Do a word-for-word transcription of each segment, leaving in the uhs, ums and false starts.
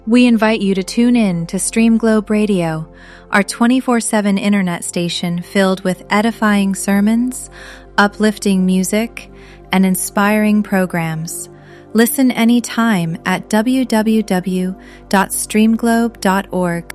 We invite you to tune in to Stream Globe Radio, our twenty-four seven internet station filled with edifying sermons, uplifting music, and inspiring programs. Listen anytime at w w w dot stream globe dot org.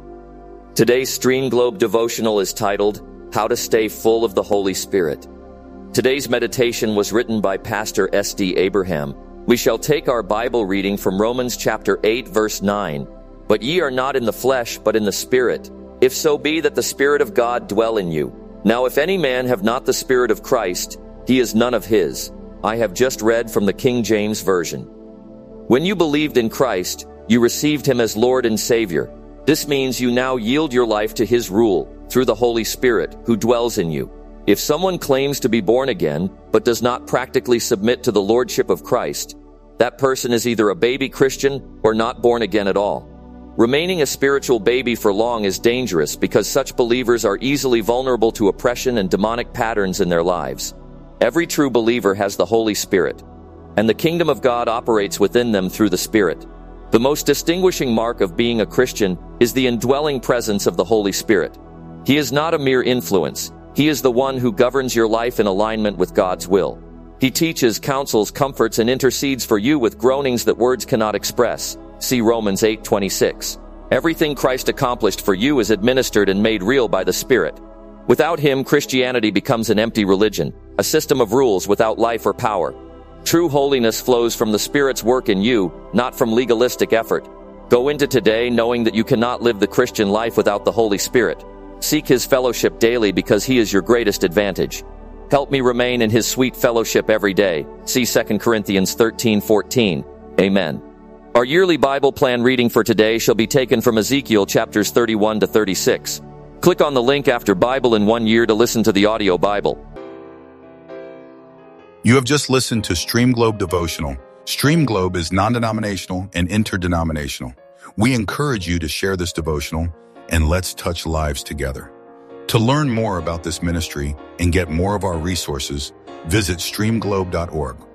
Today's Stream Globe devotional is titled, How to Stay Full of the Holy Spirit. Today's meditation was written by Pastor S D Abraham. We shall take our Bible reading from Romans chapter eight, verse nine. But ye are not in the flesh, but in the Spirit, if so be that the Spirit of God dwell in you. Now if any man have not the Spirit of Christ, he is none of his. I have just read from the King James Version. When you believed in Christ, you received him as Lord and Savior. This means you now yield your life to his rule through the Holy Spirit who dwells in you. If someone claims to be born again, but does not practically submit to the Lordship of Christ, that person is either a baby Christian or not born again at all. Remaining a spiritual baby for long is dangerous because such believers are easily vulnerable to oppression and demonic patterns in their lives. Every true believer has the Holy Spirit, and the kingdom of God operates within them through the Spirit. The most distinguishing mark of being a Christian is the indwelling presence of the Holy Spirit. He is not a mere influence. He is the one who governs your life in alignment with God's will. He teaches, counsels, comforts, and intercedes for you with groanings that words cannot express. See Romans eight twenty-six. Everything Christ accomplished for you is administered and made real by the Spirit. Without him, Christianity becomes an empty religion, a system of rules without life or power. True holiness flows from the Spirit's work in you, not from legalistic effort. Go into today knowing that you cannot live the Christian life without the Holy Spirit. Seek his fellowship daily because he is your greatest advantage. Help me remain in his sweet fellowship every day. See Second Corinthians thirteen fourteen. Amen. Our yearly Bible plan reading for today shall be taken from Ezekiel chapters thirty-one to thirty-six. Click on the link after Bible in one year to listen to the audio Bible. You have just listened to Stream Globe Devotional. Stream Globe is non-denominational and interdenominational. We encourage you to share this devotional and let's touch lives together. To learn more about this ministry and get more of our resources, visit stream globe dot org.